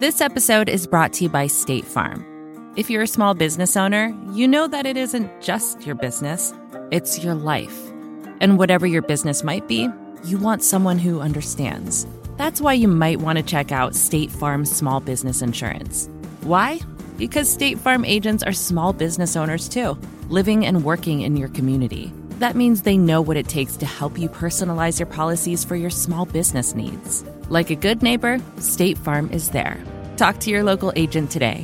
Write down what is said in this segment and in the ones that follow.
This episode is brought to you by State Farm. If you're a small business owner, you know that it isn't just your business, it's your life. And whatever your business might be, you want someone who understands. That's why you might want to check out State Farm Small Business Insurance. Why? Because State Farm agents are small business owners too, living and working in your community. That means they know what it takes to help you personalize your policies for your small business needs. Like a good neighbor, State Farm is there. Talk to your local agent today.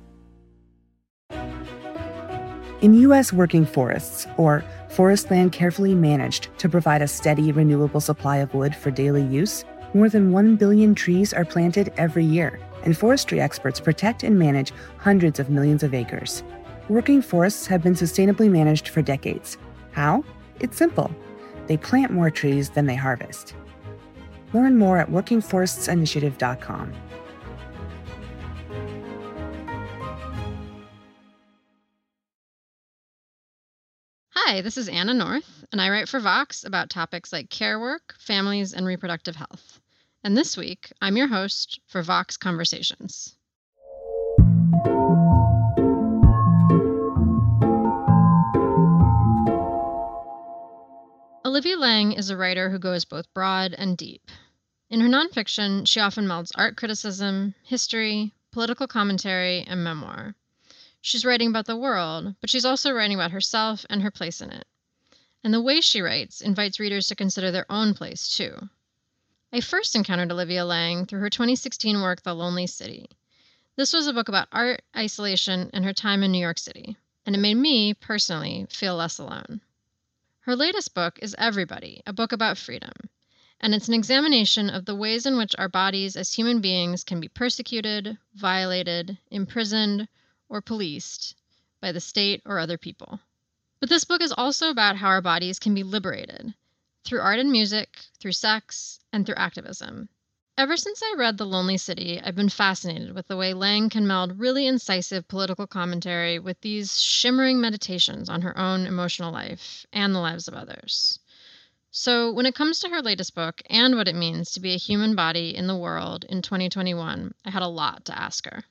In U.S. working forests, or forest land carefully managed to provide a steady, renewable supply of wood for daily use, more than 1 billion trees are planted every year, and forestry experts protect and manage hundreds of millions of acres. Working forests have been sustainably managed for decades. How? It's simple. They plant more trees than they harvest. Learn more at workingforestsinitiative.com. Hi, this is Anna North, and I write for Vox about topics like care work, families, and reproductive health. And this week, I'm your host for Vox Conversations. Olivia Laing is a writer who goes both broad and deep. In her nonfiction, she often melds art criticism, history, political commentary, and memoir. She's writing about the world, but she's also writing about herself and her place in it. And the way she writes invites readers to consider their own place, too. I first encountered Olivia Laing through her 2016 work, The Lonely City. This was a book about art, isolation, and her time in New York City, and it made me, personally, feel less alone. Her latest book is Everybody, a book about freedom, and it's an examination of the ways in which our bodies as human beings can be persecuted, violated, imprisoned, or policed by the state or other people. But this book is also about how our bodies can be liberated, through art and music, through sex, and through activism. Ever since I read The Lonely City, I've been fascinated with the way Laing can meld really incisive political commentary with these shimmering meditations on her own emotional life and the lives of others. So when it comes to her latest book and what it means to be a human body in the world in 2021, I had a lot to ask her.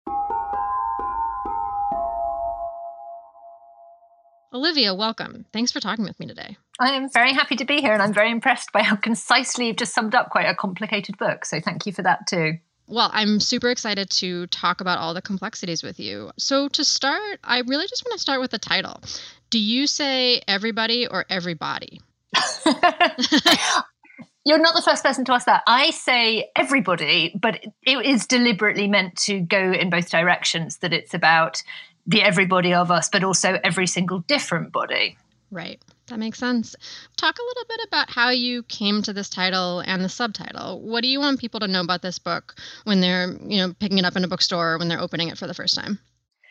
Olivia, welcome. Thanks for talking with me today. I am very happy to be here, and I'm very impressed by how concisely you've just summed up quite a complicated book. So thank you for that too. Well, I'm super excited to talk about all the complexities with you. So to start, I really just want to start with the title. Do you say everybody or everybody? You're not the first person to ask that. I say everybody, but it is deliberately meant to go in both directions, that it's about the everybody of us, but also every single different body. Right. That makes sense. Talk a little bit about how you came to this title and the subtitle. What do you want people to know about this book when they're, picking it up in a bookstore or when they're opening it for the first time?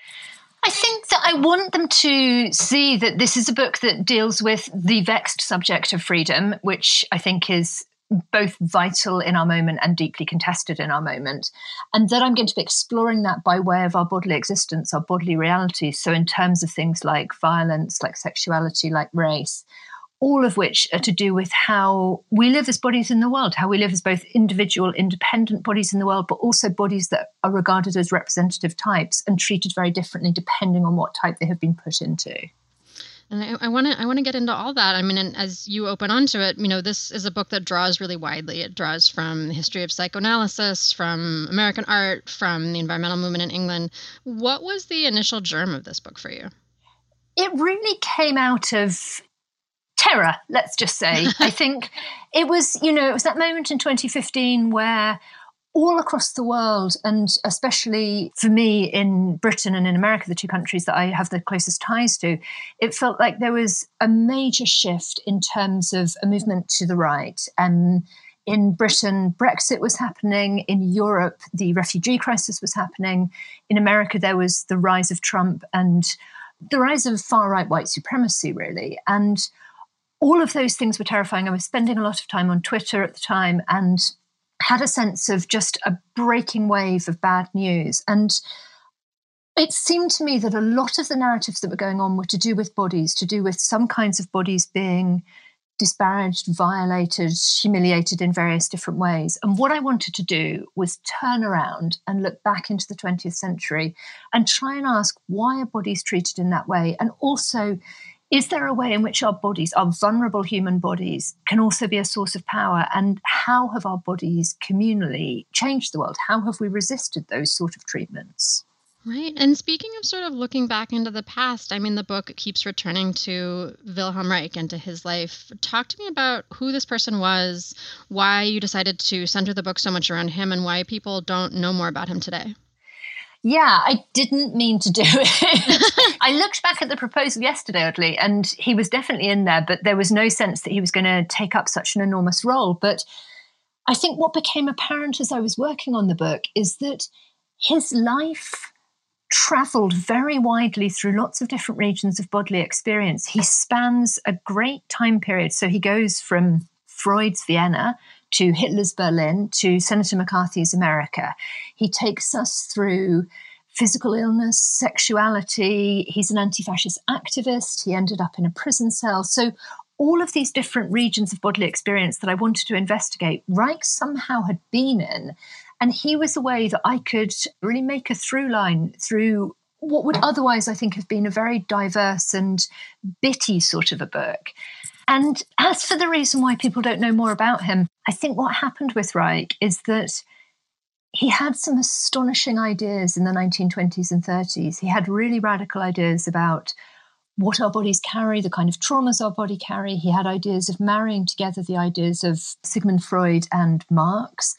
I think that I want them to see that this is a book that deals with the vexed subject of freedom, which I think is both vital in our moment and deeply contested in our moment. And that I'm going to be exploring that by way of our bodily existence, our bodily reality. So in terms of things like violence, like sexuality, like race, all of which are to do with how we live as bodies in the world, how we live as both individual, independent bodies in the world, but also bodies that are regarded as representative types and treated very differently depending on what type they have been put into. And I want to get into all that. I mean, and as you open onto it, this is a book that draws really widely. It draws from the history of psychoanalysis, from American art, from the environmental movement in England. What was the initial germ of this book for you? It really came out of terror, let's just say. I think it was that moment in 2015 where all across the world, and especially for me in Britain and in America, the two countries that I have the closest ties to, it felt like there was a major shift in terms of a movement to the right. In Britain, Brexit was happening. In Europe, the refugee crisis was happening. In America, there was the rise of Trump and the rise of far-right white supremacy, really. And all of those things were terrifying. I was spending a lot of time on Twitter at the time and had a sense of just a breaking wave of bad news. And it seemed to me that a lot of the narratives that were going on were to do with bodies, to do with some kinds of bodies being disparaged, violated, humiliated in various different ways. And what I wanted to do was turn around and look back into the 20th century and try and ask, why are bodies treated in that way? And also, is there a way in which our bodies, our vulnerable human bodies, can also be a source of power? And how have our bodies communally changed the world? How have we resisted those sort of treatments? Right. And speaking of sort of looking back into the past, I mean, the book keeps returning to Wilhelm Reich and to his life. Talk to me about who this person was, why you decided to center the book so much around him, and why people don't know more about him today. Yeah, I didn't mean to do it. I looked back at the proposal yesterday, oddly, and he was definitely in there, but there was no sense that he was going to take up such an enormous role. But I think what became apparent as I was working on the book is that his life traveled very widely through lots of different regions of bodily experience. He spans a great time period. So he goes from Freud's Vienna to Hitler's Berlin to Senator McCarthy's America. He takes us through physical illness, sexuality. He's an anti-fascist activist. He ended up in a prison cell. So all of these different regions of bodily experience that I wanted to investigate, Reich somehow had been in. And he was a way that I could really make a through line through what would otherwise, I think, have been a very diverse and bitty sort of a book. And as for the reason why people don't know more about him, I think what happened with Reich is that he had some astonishing ideas in the 1920s and 30s. He had really radical ideas about what our bodies carry, the kind of traumas our body carry. He had ideas of marrying together the ideas of Sigmund Freud and Marx.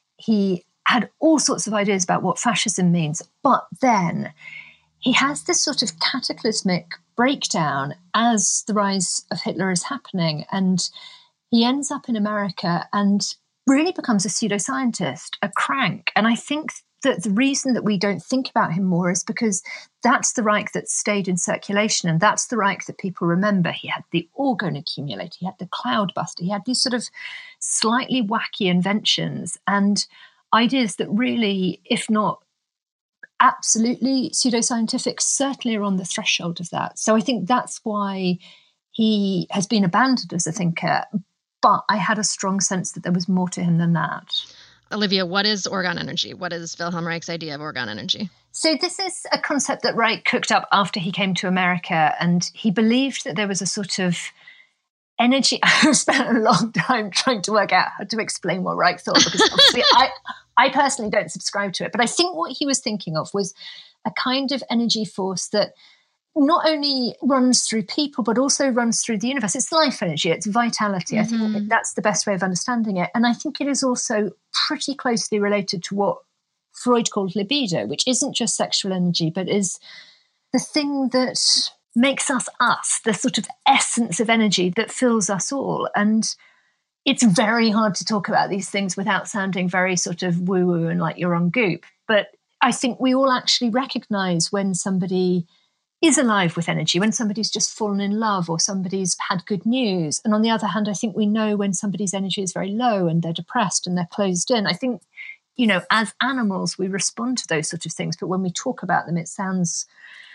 He had all sorts of ideas about what fascism means. But then he has this sort of cataclysmic breakdown as the rise of Hitler is happening. And he ends up in America and really becomes a pseudoscientist, a crank. And I think that the reason that we don't think about him more is because that's the Reich that stayed in circulation, and that's the Reich that people remember. He had the orgone accumulator, he had the cloudbuster, he had these sort of slightly wacky inventions and ideas that really, if not absolutely pseudoscientific, certainly are on the threshold of that. So I think that's why he has been abandoned as a thinker. But I had a strong sense that there was more to him than that. Olivia, what is orgone energy? What is Wilhelm Reich's idea of orgone energy? So this is a concept that Reich cooked up after he came to America, and he believed that there was a sort of energy. I've spent a long time trying to work out how to explain what Reich thought, because obviously I personally don't subscribe to it. But I think what he was thinking of was a kind of energy force that not only runs through people, but also runs through the universe. It's life energy, it's vitality. I think that's the best way of understanding it. And I think it is also pretty closely related to what Freud called libido, which isn't just sexual energy, but is the thing that makes us us, the sort of essence of energy that fills us all. And it's very hard to talk about these things without sounding very sort of woo-woo and like you're on Goop. But I think we all actually recognize when somebody is alive with energy, when somebody's just fallen in love or somebody's had good news. And on the other hand, I think we know when somebody's energy is very low and they're depressed and they're closed in. I think, you know, as animals, we respond to those sort of things. But when we talk about them, it sounds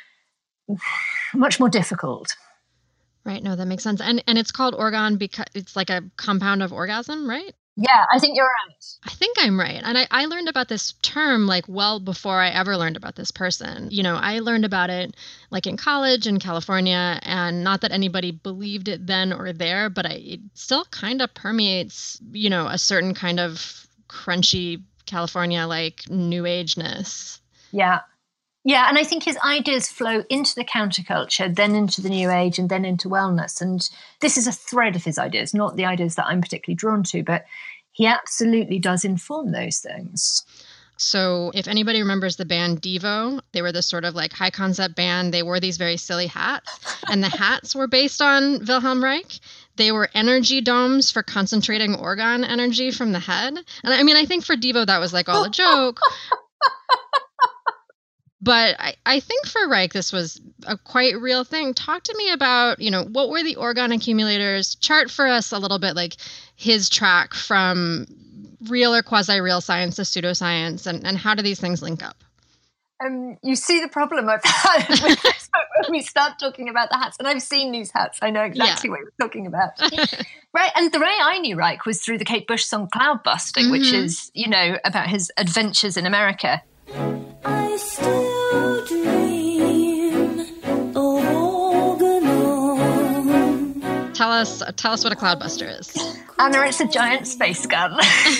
much more difficult. Right. No, that makes sense. And it's called orgone because it's like a compound of orgasm, right? Yeah, I think you're right. I think I'm right. And I learned about this term like well before I ever learned about this person. You know, I learned about it like in college in California, and not that anybody believed it then or there, but it still kind of permeates, you know, a certain kind of crunchy California like new age-ness. Yeah. Yeah, and I think his ideas flow into the counterculture, then into the new age, and then into wellness. And this is a thread of his ideas, not the ideas that I'm particularly drawn to, but he absolutely does inform those things. So if anybody remembers the band Devo, they were this sort of like high concept band. They wore these very silly hats, and the hats were based on Wilhelm Reich. They were energy domes for concentrating orgone energy from the head. And I mean, I think for Devo, that was like all a joke. But I think for Reich, this was a quite real thing. Talk to me about, you know, what were the orgone accumulators? Chart for us a little bit like his track from real or quasi-real science to pseudoscience, and how do these things link up? You see the problem I've had with this book when we start talking about the hats. And I've seen these hats. I know exactly what you're talking about. Right. And the way I knew Reich was through the Kate Bush song Cloud Busting, which is, about his adventures in America. I still dream of Organon. Tell us what a cloudbuster is. Anna, it's a giant space gun.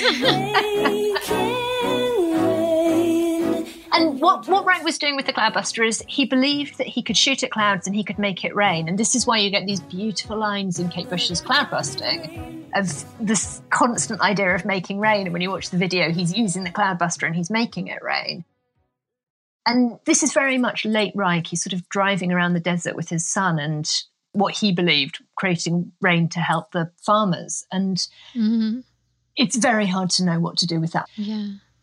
And what Reich was doing with the cloudbuster is he believed that he could shoot at clouds and he could make it rain. And this is why you get these beautiful lines in Kate Bush's Cloudbusting of this constant idea of making rain. And when you watch the video, he's using the cloudbuster and he's making it rain. And this is very much late Reich. He's sort of driving around the desert with his son and what he believed, creating rain to help the farmers. And it's very hard to know what to do with that. Yeah.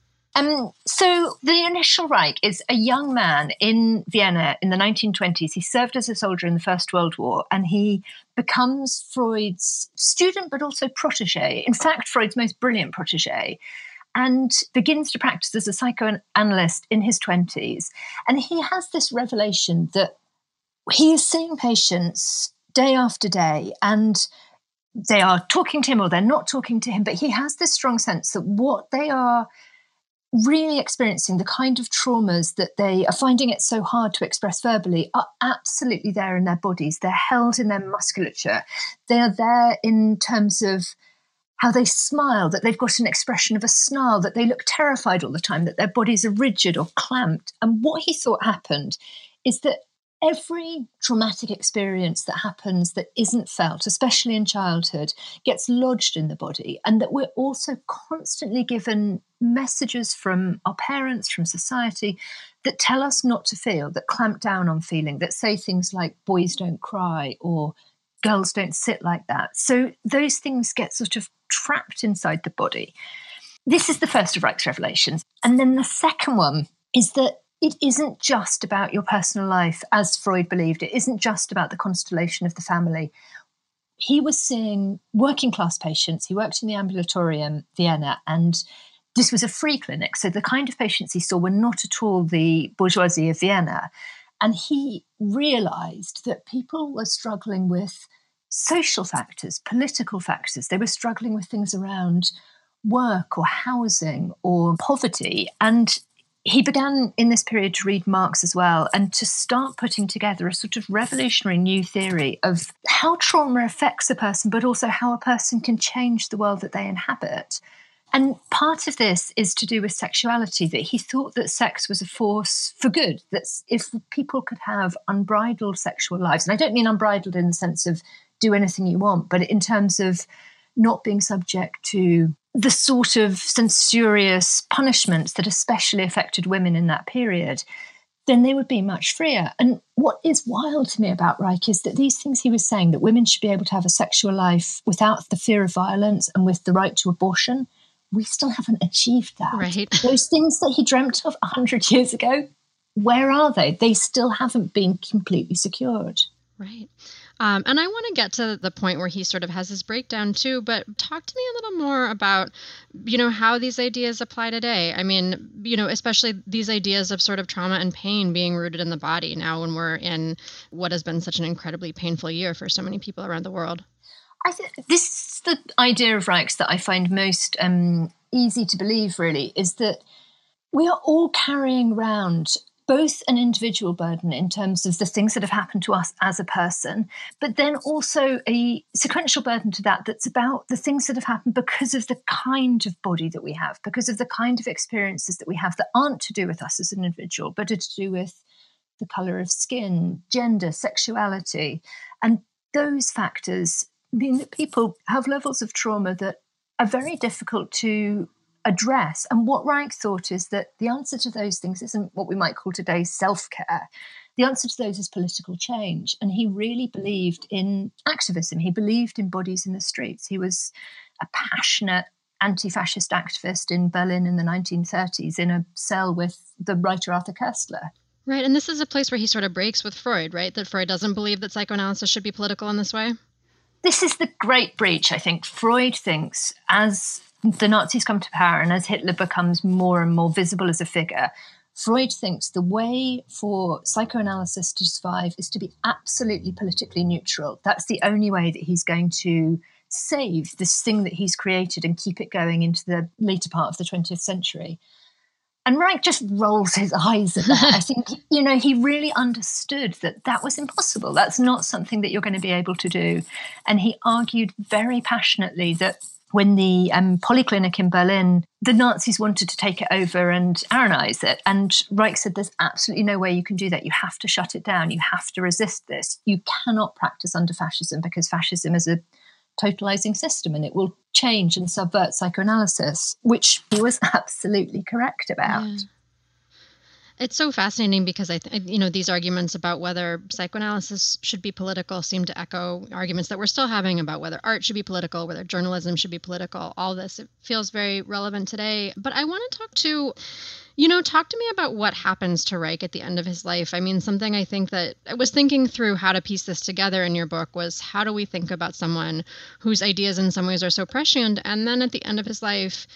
So the initial Reich is a young man in Vienna in the 1920s. He served as a soldier in the First World War, and he becomes Freud's student, but also protege. In fact, Freud's most brilliant protege, and begins to practice as a psychoanalyst in his 20s. And he has this revelation that he is seeing patients day after day, and they are talking to him or they're not talking to him, but he has this strong sense that what they are really experiencing, the kind of traumas that they are finding it so hard to express verbally, are absolutely there in their bodies. They're held in their musculature. They are there in terms of how they smile, that they've got an expression of a snarl, that they look terrified all the time, that their bodies are rigid or clamped. And what he thought happened is that every traumatic experience that happens that isn't felt, especially in childhood, gets lodged in the body, and that we're also constantly given messages from our parents, from society, that tell us not to feel, that clamp down on feeling, that say things like boys don't cry or girls don't sit like that. So those things get sort of trapped inside the body. This is the first of Reich's revelations. And then the second one is that it isn't just about your personal life, as Freud believed. It isn't just about the constellation of the family. He was seeing working class patients. He worked in the ambulatorium, Vienna, and this was a free clinic. So the kind of patients he saw were not at all the bourgeoisie of Vienna. And he realized that people were struggling with social factors, political factors. They were struggling with things around work or housing or poverty. And he began in this period to read Marx as well and to start putting together a sort of revolutionary new theory of how trauma affects a person, but also how a person can change the world that they inhabit. And part of this is to do with sexuality, that he thought that sex was a force for good, that if people could have unbridled sexual lives, and I don't mean unbridled in the sense of do anything you want, but in terms of not being subject to the sort of censorious punishments that especially affected women in that period, then they would be much freer. And what is wild to me about Reich is that these things he was saying, that women should be able to have a sexual life without the fear of violence and with the right to abortion, we still haven't achieved that. Right. Those things that he dreamt of 100 years ago, where are they? They still haven't been completely secured. Right. And I want to get to the point where he sort of has his breakdown too, but talk to me a little more about, how these ideas apply today. I mean, especially these ideas of sort of trauma and pain being rooted in the body now when we're in what has been such an incredibly painful year for so many people around the world. I think this is the idea of Reich's that I find most easy to believe, really, is that we are all carrying around both an individual burden in terms of the things that have happened to us as a person, but then also a sequential burden to that that's about the things that have happened because of the kind of body that we have, because of the kind of experiences that we have that aren't to do with us as an individual, but are to do with the colour of skin, gender, sexuality. And those factors mean that people have levels of trauma that are very difficult to address. And what Reich thought is that the answer to those things isn't what we might call today self-care. The answer to those is political change. And he really believed in activism. He believed in bodies in the streets. He was a passionate anti-fascist activist in Berlin in the 1930s in a cell with the writer Arthur Koestler. Right. And this is a place where he sort of breaks with Freud, right? That Freud doesn't believe that psychoanalysis should be political in this way. This is the great breach, I think. Freud thinks as the Nazis come to power and as Hitler becomes more and more visible as a figure, Freud thinks the way for psychoanalysis to survive is to be absolutely politically neutral. That's the only way that he's going to save this thing that he's created and keep it going into the later part of the 20th century. And Reich just rolls his eyes at that. I think, he really understood that that was impossible. That's not something that you're going to be able to do. And he argued very passionately that when the Polyclinic in Berlin, the Nazis wanted to take it over and Aranize it. And Reich said, there's absolutely no way you can do that. You have to shut it down. You have to resist this. You cannot practice under fascism because fascism is a totalizing system and it will change and subvert psychoanalysis, which he was absolutely correct about. Yeah. It's so fascinating because these arguments about whether psychoanalysis should be political seem to echo arguments that we're still having about whether art should be political, whether journalism should be political. All this, it feels very relevant today. But I want to talk to me about what happens to Reich at the end of his life. I mean, something I think that I was thinking through how to piece this together in your book was, how do we think about someone whose ideas in some ways are so prescient? And then at the end of his life,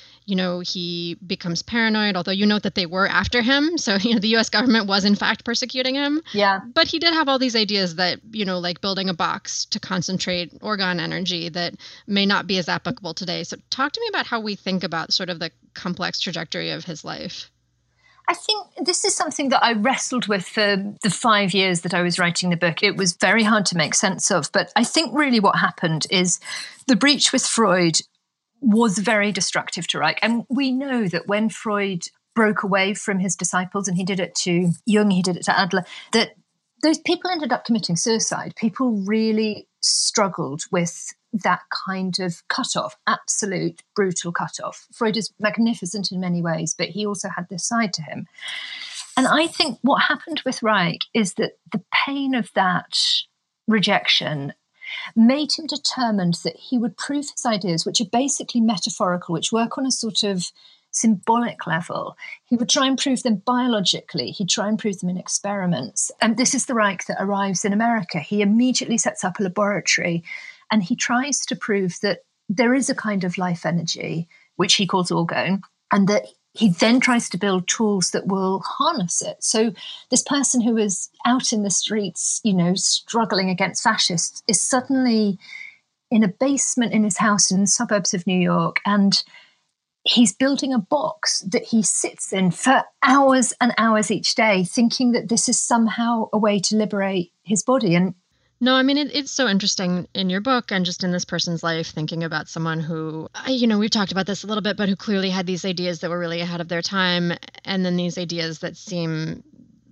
he becomes paranoid, although you note that they were after him. So, the U.S. government was in fact persecuting him. Yeah. But he did have all these ideas that, like building a box to concentrate organ energy that may not be as applicable today. So talk to me about how we think about sort of the complex trajectory of his life. I think this is something that I wrestled with for the 5 years that I was writing the book. It was very hard to make sense of. But I think really what happened is the breach with Freud was very destructive to Reich. And we know that when Freud broke away from his disciples, and he did it to Jung, he did it to Adler, that those people ended up committing suicide. People really struggled with that kind of cutoff, absolute brutal cutoff. Freud is magnificent in many ways, but he also had this side to him. And I think what happened with Reich is that the pain of that rejection made him determined that he would prove his ideas, which are basically metaphorical, which work on a sort of symbolic level. He would try and prove them biologically. He'd try and prove them in experiments. And this is the Reich that arrives in America. He immediately sets up a laboratory and he tries to prove that there is a kind of life energy, which he calls orgone, and that he then tries to build tools that will harness it. So this person who is out in the streets, struggling against fascists, is suddenly in a basement in his house in the suburbs of New York, and he's building a box that he sits in for hours and hours each day, thinking that this is somehow a way to liberate his body. And no, I mean, it's so interesting in your book and just in this person's life, thinking about someone who, we've talked about this a little bit, but who clearly had these ideas that were really ahead of their time. And then these ideas that seem,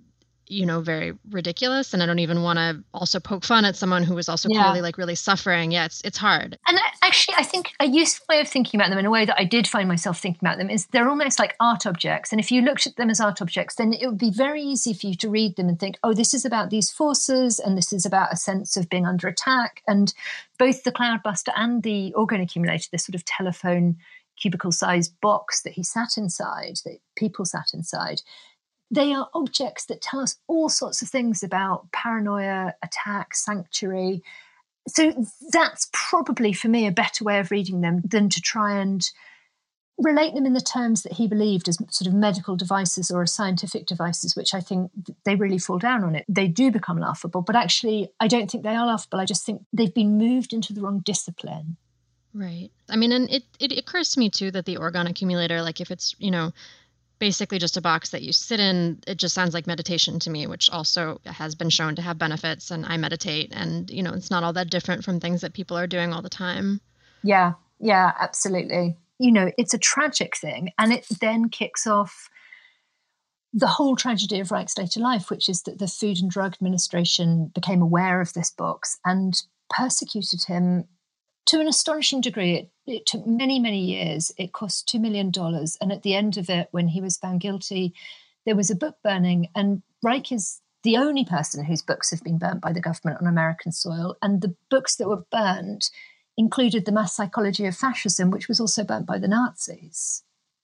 very ridiculous. And I don't even want to also poke fun at someone who was also clearly really suffering. Yeah, it's hard. And I think a useful way of thinking about them, in a way that I did find myself thinking about them, is they're almost like art objects. And if you looked at them as art objects, then it would be very easy for you to read them and think, oh, this is about these forces and this is about a sense of being under attack. And both the Cloudbuster and the orgone accumulator, this sort of telephone cubicle-sized box that he sat inside, that people sat inside, they are objects that tell us all sorts of things about paranoia, attack, sanctuary. So that's probably, for me, a better way of reading them than to try and relate them in the terms that he believed as sort of medical devices or as scientific devices, which I think they really fall down on it. They do become laughable, but actually I don't think they are laughable. I just think they've been moved into the wrong discipline. Right. I mean, and it occurs to me, too, that the orgone accumulator, like if it's, basically just a box that you sit in, it just sounds like meditation to me, which also has been shown to have benefits. And I meditate and, it's not all that different from things that people are doing all the time. Yeah, absolutely. It's a tragic thing. And it then kicks off the whole tragedy of Reich's later life, which is that the Food and Drug Administration became aware of this box and persecuted him to an astonishing degree. It took many, many years. It cost $2 million. And at the end of it, when he was found guilty, there was a book burning. And Reich is the only person whose books have been burnt by the government on American soil. And the books that were burnt included The Mass Psychology of Fascism, which was also burnt by the Nazis.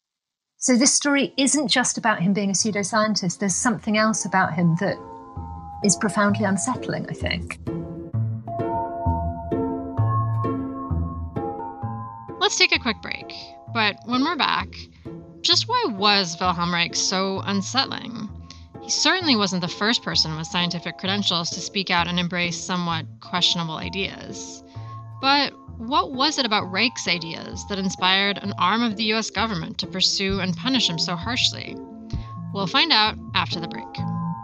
So this story isn't just about him being a pseudoscientist. There's something else about him that is profoundly unsettling, I think. Let's take a quick break. But when we're back, Just why was Wilhelm Reich so unsettling? He certainly wasn't the first person with scientific credentials to speak out and embrace somewhat questionable ideas. But what was it about Reich's ideas that inspired an arm of the US government to pursue and punish him so harshly? We'll find out after the break.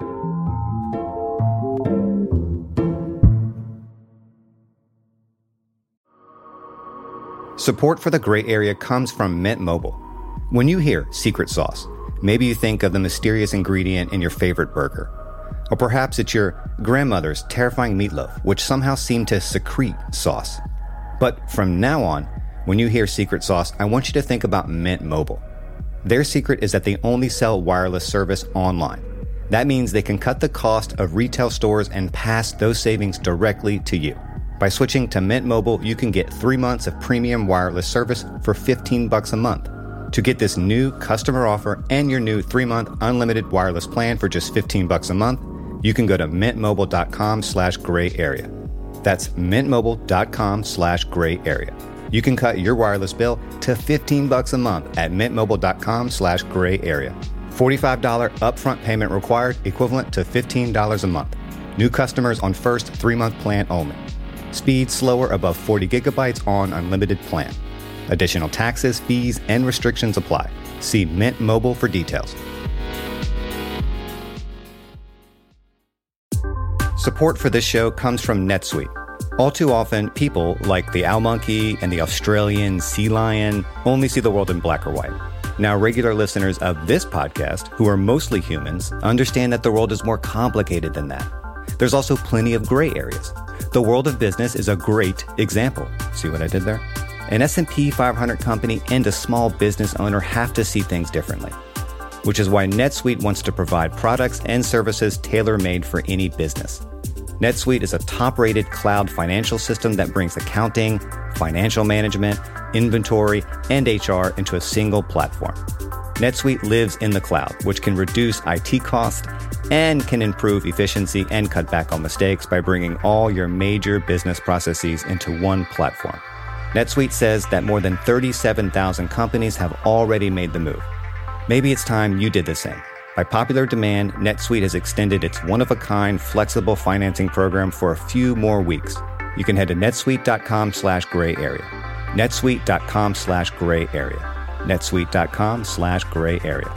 Support for the Gray Area comes from Mint Mobile. When you hear secret sauce, maybe you think of the mysterious ingredient in your favorite burger. Or perhaps it's your grandmother's terrifying meatloaf, which somehow seemed to secrete sauce. But from now on, when you hear secret sauce, I want you to think about Mint Mobile. Their secret is that they only sell wireless service online. That means they can cut the cost of retail stores and pass those savings directly to you. By switching to Mint Mobile, you can get 3 months of premium wireless service for $15 a month. To get this new customer offer and your new 3-month unlimited wireless plan for just $15 a month, you can go to mintmobile.com/grayarea. That's mintmobile.com/grayarea. You can cut your wireless bill to $15 a month at mintmobile.com/grayarea. $45 upfront payment required, equivalent to $15 a month. New customers on first 3-month plan only. Speed slower above 40 gigabytes on unlimited plan. Additional taxes, fees, and restrictions apply. See Mint Mobile for details. Support for this show comes from NetSuite. All too often, people like the owl monkey and the Australian sea lion only see the world in black or white. Now, regular listeners of this podcast, who are mostly humans, understand that the world is more complicated than that. There's also plenty of gray areas. The world of business is a great example. See what I did there? An S&P 500 company and a small business owner have to see things differently, which is why NetSuite wants to provide products and services tailor-made for any business. NetSuite is a top-rated cloud financial system that brings accounting, financial management, inventory, and HR into a single platform. NetSuite lives in the cloud, which can reduce IT costs and can improve efficiency and cut back on mistakes by bringing all your major business processes into one platform. NetSuite says that more than 37,000 companies have already made the move. Maybe it's time you did the same. By popular demand, NetSuite has extended its one-of-a-kind flexible financing program for a few more weeks. You can head to netsuite.com/grayarea. netsuite.com/grayarea. netsuite.com/grayarea.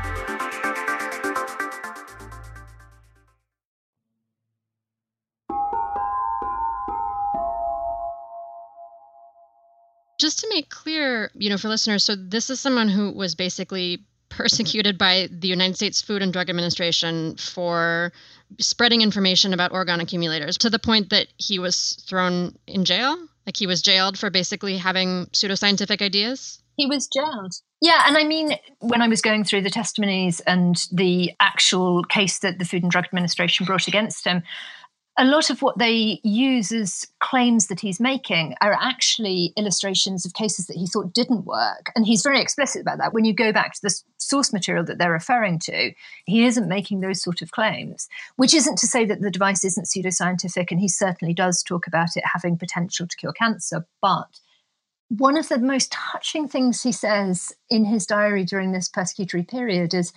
Just to make clear, for listeners, so this is someone who was basically persecuted by the United States Food and Drug Administration for spreading information about organ accumulators to the point that he was thrown in jail. Like he was jailed for basically having pseudoscientific ideas. He was jailed. Yeah, and I mean, when I was going through the testimonies and the actual case that the Food and Drug Administration brought against him, a lot of what they use as claims that he's making are actually illustrations of cases that he thought didn't work. And he's very explicit about that. When you go back to the source material that they're referring to, he isn't making those sort of claims, which isn't to say that the device isn't pseudoscientific. And he certainly does talk about it having potential to cure cancer. But one of the most touching things he says in his diary during this persecutory period is,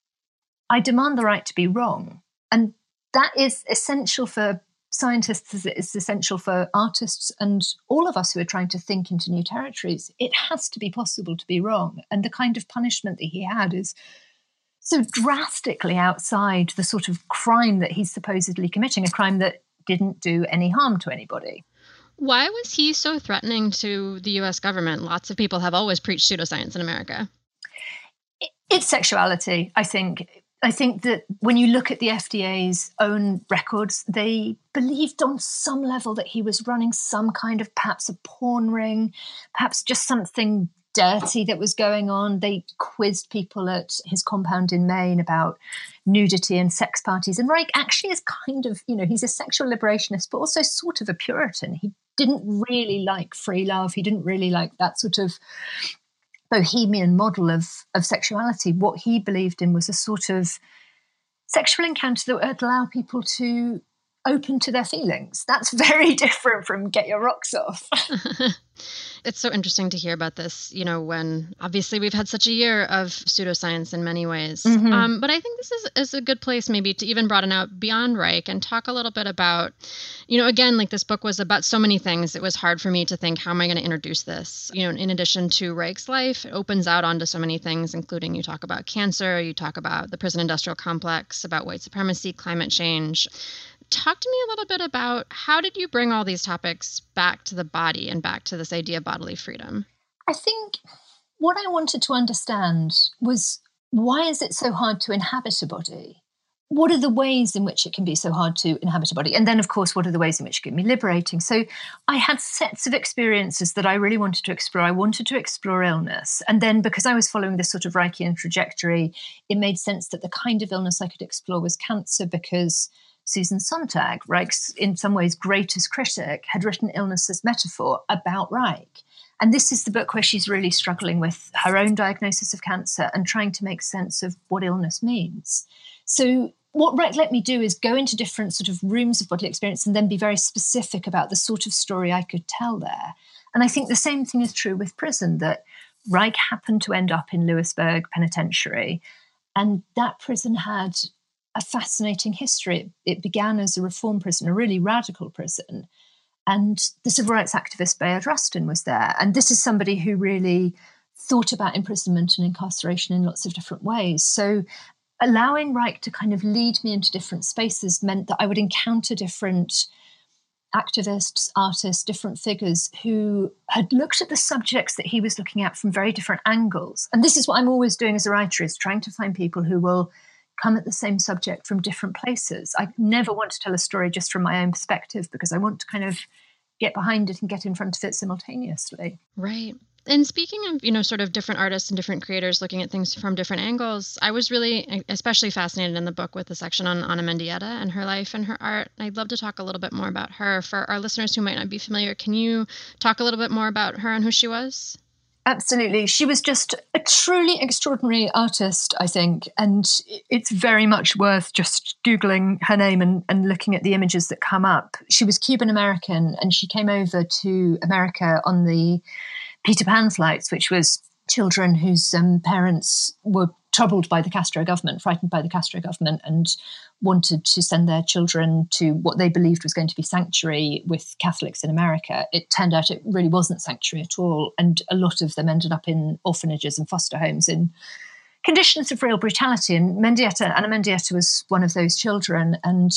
I demand the right to be wrong. And that is essential for scientists as it is essential for artists and all of us who are trying to think into new territories. It has to be possible to be wrong. And the kind of punishment that he had is so drastically outside the sort of crime that he's supposedly committing, a crime that didn't do any harm to anybody. Why was he so threatening to the US government? Lots of people have always preached pseudoscience in America. It's sexuality, I think. I think that when you look at the FDA's own records, they believed on some level that he was running some kind of perhaps a porn ring, perhaps just something dirty that was going on. They quizzed people at his compound in Maine about nudity and sex parties. And Reich actually is kind of, he's a sexual liberationist, but also sort of a Puritan. He didn't really like free love. He didn't really like that sort of bohemian model of sexuality. What he believed in was a sort of sexual encounter that would allow people to open to their feelings. That's very different from get your rocks off. It's so interesting to hear about this, when obviously we've had such a year of pseudoscience in many ways. Mm-hmm. But I think this is a good place maybe to even broaden out beyond Reich and talk a little bit about, again, like this book was about so many things. It was hard for me to think, how am I going to introduce this? In addition to Reich's life, it opens out onto so many things, including you talk about cancer, you talk about the prison industrial complex, about white supremacy, climate change. Talk to me a little bit about how did you bring all these topics back to the body and back to this idea of bodily freedom? I think what I wanted to understand was, why is it so hard to inhabit a body? What are the ways in which it can be so hard to inhabit a body? And then, of course, what are the ways in which it can be liberating? So I had sets of experiences that I really wanted to explore. I wanted to explore illness. And then because I was following this sort of Reichian trajectory, it made sense that the kind of illness I could explore was cancer, because Susan Sontag, Reich's in some ways greatest critic, had written Illness as Metaphor about Reich. And this is the book where she's really struggling with her own diagnosis of cancer and trying to make sense of what illness means. So what Reich let me do is go into different sort of rooms of bodily experience and then be very specific about the sort of story I could tell there. And I think the same thing is true with prison, that Reich happened to end up in Lewisburg Penitentiary, and that prison had a fascinating history. It began as a reform prison, a really radical prison. And the civil rights activist Bayard Rustin was there. And this is somebody who really thought about imprisonment and incarceration in lots of different ways. So allowing Reich to kind of lead me into different spaces meant that I would encounter different activists, artists, different figures who had looked at the subjects that he was looking at from very different angles. And this is what I'm always doing as a writer, is trying to find people who will come at the same subject from different places. I never want to tell a story just from my own perspective, because I want to kind of get behind it and get in front of it simultaneously. Right. And speaking of, sort of different artists and different creators looking at things from different angles, I was really especially fascinated in the book with the section on Ana Mendieta and her life and her art. I'd love to talk a little bit more about her. For our listeners who might not be familiar, can you talk a little bit more about her and who she was? Absolutely. She was just a truly extraordinary artist, I think. And it's very much worth just Googling her name and looking at the images that come up. She was Cuban-American, and she came over to America on the Peter Pan flights, which was children whose parents were troubled by the Castro government, frightened by the Castro government, and wanted to send their children to what they believed was going to be sanctuary with Catholics in America. It turned out it really wasn't sanctuary at all, and a lot of them ended up in orphanages and foster homes in conditions of real brutality. And Ana Mendieta was one of those children, and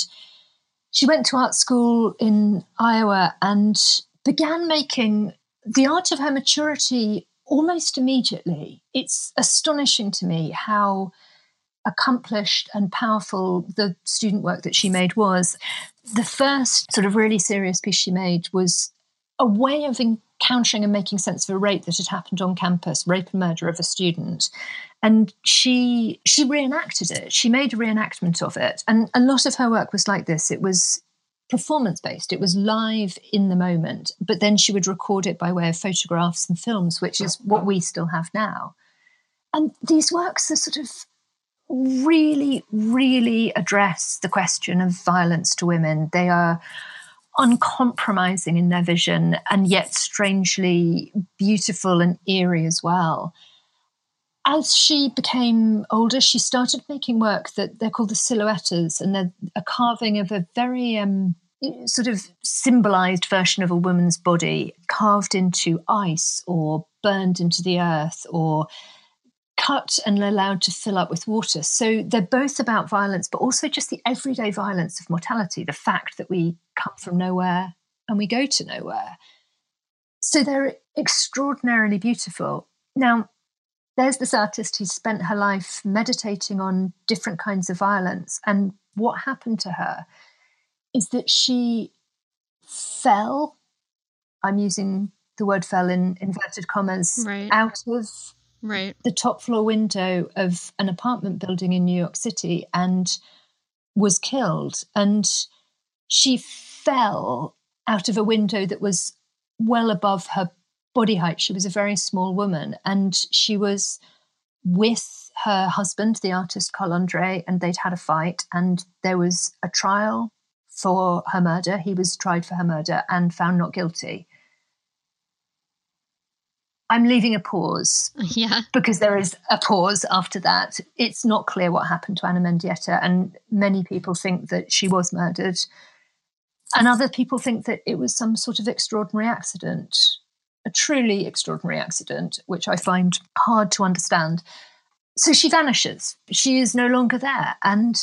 she went to art school in Iowa and began making the art of her maturity almost immediately. It's astonishing to me how accomplished and powerful the student work that she made was. The first sort of really serious piece she made was a way of encountering and making sense of a rape that had happened on campus, rape and murder of a student. And she reenacted it. She made a reenactment of it. And a lot of her work was like this. It was performance-based. It was live in the moment, but then she would record it by way of photographs and films, which is what we still have now. And these works are sort of really, really address the question of violence to women. They are uncompromising in their vision and yet strangely beautiful and eerie as well. As she became older, she started making work that they're called the silhouettes, and they're a carving of a very sort of symbolized version of a woman's body, carved into ice or burned into the earth or cut and allowed to fill up with water. So they're both about violence, but also just the everyday violence of mortality, the fact that we come from nowhere and we go to nowhere. So they're extraordinarily beautiful. Now, there's this artist who spent her life meditating on different kinds of violence. And what happened to her is that she fell, I'm using the word fell in inverted commas, out of the top floor window of an apartment building in New York City and was killed. And she fell out of a window that was well above her body height. She was a very small woman, and she was with her husband, the artist Carl Andre, and they'd had a fight, and there was a trial for her murder. He was tried for her murder and found not guilty. I'm leaving a pause. Yeah. Because there is a pause after that. It's not clear what happened to Anna Mendieta, and many people think that she was murdered. And other people think that it was some sort of extraordinary accident, a truly extraordinary accident, which I find hard to understand. So she vanishes. She is no longer there. And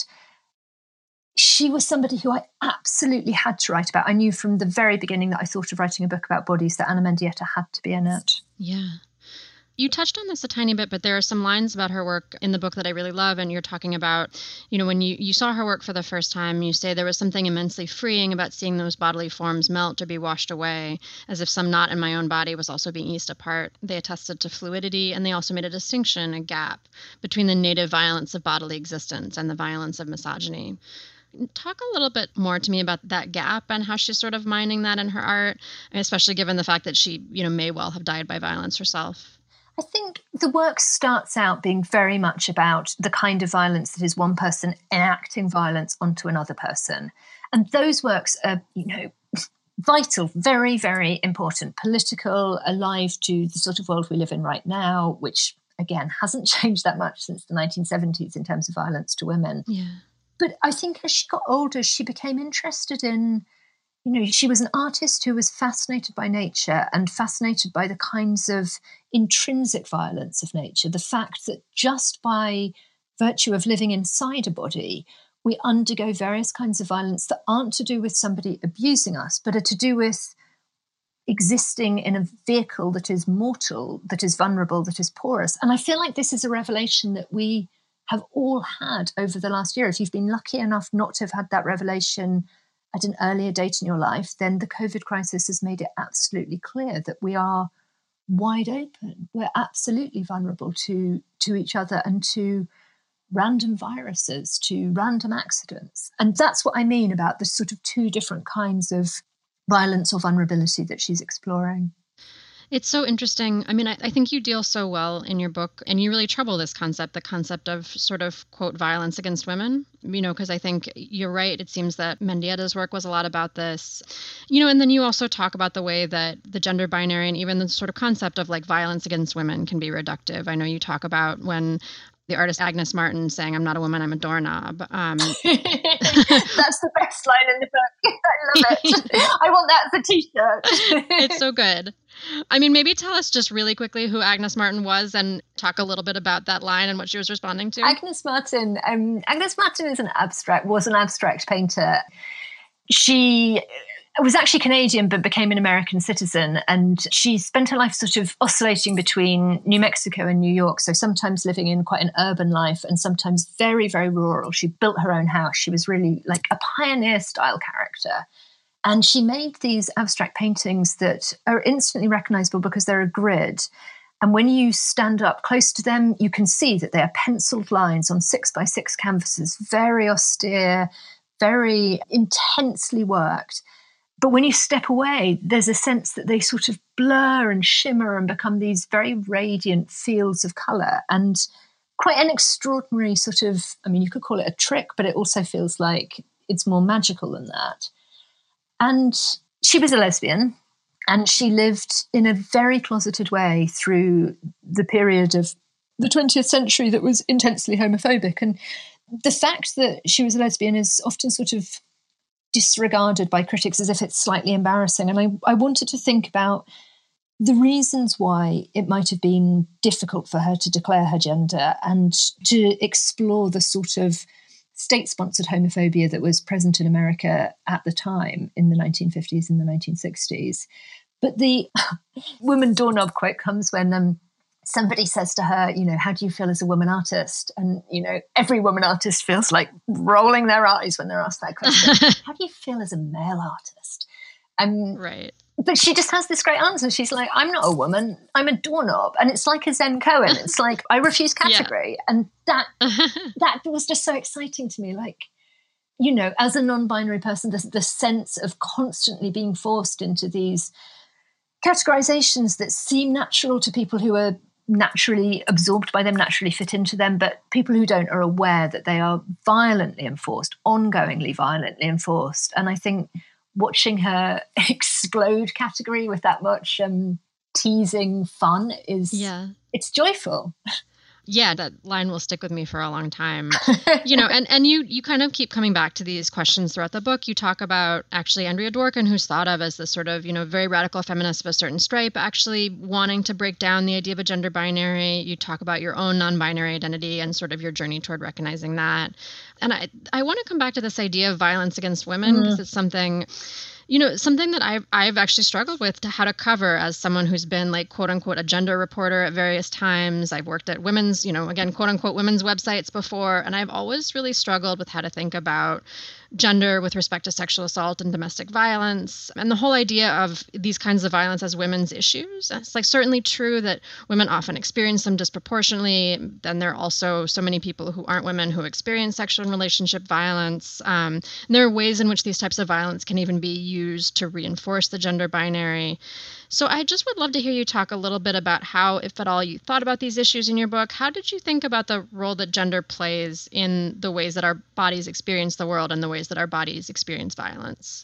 she was somebody who I absolutely had to write about. I knew from the very beginning that I thought of writing a book about bodies that Anna Mendieta had to be in it. Yeah. You touched on this a tiny bit, but there are some lines about her work in the book that I really love. And you're talking about, when you saw her work for the first time, you say there was something immensely freeing about seeing those bodily forms melt or be washed away, as if some knot in my own body was also being eased apart. They attested to fluidity, and they also made a distinction, a gap, between the native violence of bodily existence and the violence of misogyny. Talk a little bit more to me about that gap and how she's sort of mining that in her art, especially given the fact that she, may well have died by violence herself. I think the work starts out being very much about the kind of violence that is one person enacting violence onto another person. And those works are, vital, very, very important, political, alive to the sort of world we live in right now, which, again, hasn't changed that much since the 1970s in terms of violence to women. Yeah. But I think as she got older, she became interested in, she was an artist who was fascinated by nature and fascinated by the kinds of intrinsic violence of nature. The fact that just by virtue of living inside a body, we undergo various kinds of violence that aren't to do with somebody abusing us, but are to do with existing in a vehicle that is mortal, that is vulnerable, that is porous. And I feel like this is a revelation that we have all had over the last year. If you've been lucky enough not to have had that revelation at an earlier date in your life, then the COVID crisis has made it absolutely clear that we are wide open. We're absolutely vulnerable to each other and to random viruses, to random accidents. And that's what I mean about the sort of two different kinds of violence or vulnerability that she's exploring. It's so interesting. I mean, I think you deal so well in your book, and you really trouble this concept, the concept of sort of, quote, violence against women, because I think you're right. It seems that Mendieta's work was a lot about this, and then you also talk about the way that the gender binary and even the sort of concept of like violence against women can be reductive. I know you talk about when the artist Agnes Martin saying, "I'm not a woman, I'm a doorknob." That's the best line in the book. I love it. I want that as a t-shirt. It's so good. I mean, maybe tell us just really quickly who Agnes Martin was and talk a little bit about that line and what she was responding to. Agnes Martin is was an abstract painter. She was actually Canadian, but became an American citizen. And she spent her life sort of oscillating between New Mexico and New York. So sometimes living in quite an urban life and sometimes very, very rural. She built her own house. She was really like a pioneer style character. And she made these abstract paintings that are instantly recognizable because they're a grid. And when you stand up close to them, you can see that they are penciled lines on 6x6 canvases, very austere, very intensely worked. But when you step away, there's a sense that they sort of blur and shimmer and become these very radiant fields of colour, and quite an extraordinary sort of, I mean, you could call it a trick, but it also feels like it's more magical than that. And she was a lesbian, and she lived in a very closeted way through the period of the 20th century that was intensely homophobic. And the fact that she was a lesbian is often sort of disregarded by critics as if it's slightly embarrassing. And I wanted to think about the reasons why it might have been difficult for her to declare her gender and to explore the sort of state-sponsored homophobia that was present in America at the time in the 1950s and the 1960s. But the woman doorknob quote comes when somebody says to her, how do you feel as a woman artist? And, every woman artist feels like rolling their eyes when they're asked that question. How do you feel as a male artist? Right. But she just has this great answer. She's like, I'm not a woman, I'm a doorknob. And it's like a Zen koan. It's like, I refuse category. Yeah. And that was just so exciting to me. Like, as a non-binary person, the sense of constantly being forced into these categorizations that seem natural to people who are naturally absorbed by them, naturally fit into them, but people who don't are aware that they are violently enforced, ongoingly violently enforced. And I think watching her explode category with that much teasing fun it's joyful. Yeah, that line will stick with me for a long time. And you kind of keep coming back to these questions throughout the book. You talk about actually Andrea Dworkin, who's thought of as this sort of, very radical feminist of a certain stripe, actually wanting to break down the idea of a gender binary. You talk about your own non-binary identity and sort of your journey toward recognizing that. And I want to come back to this idea of violence against women, because it's something that I've actually struggled with how to cover as someone who's been like, quote unquote, a gender reporter at various times. I've worked at women's, again, quote unquote, women's websites before. And I've always really struggled with how to think about gender with respect to sexual assault and domestic violence, and the whole idea of these kinds of violence as women's issues. It's like certainly true that women often experience them disproportionately. Then there are also so many people who aren't women who experience sexual and relationship violence. And there are ways in which these types of violence can even be used to reinforce the gender binary. So I just would love to hear you talk a little bit about how, if at all, you thought about these issues in your book. How did you think about the role that gender plays in the ways that our bodies experience the world and the ways that our bodies experience violence?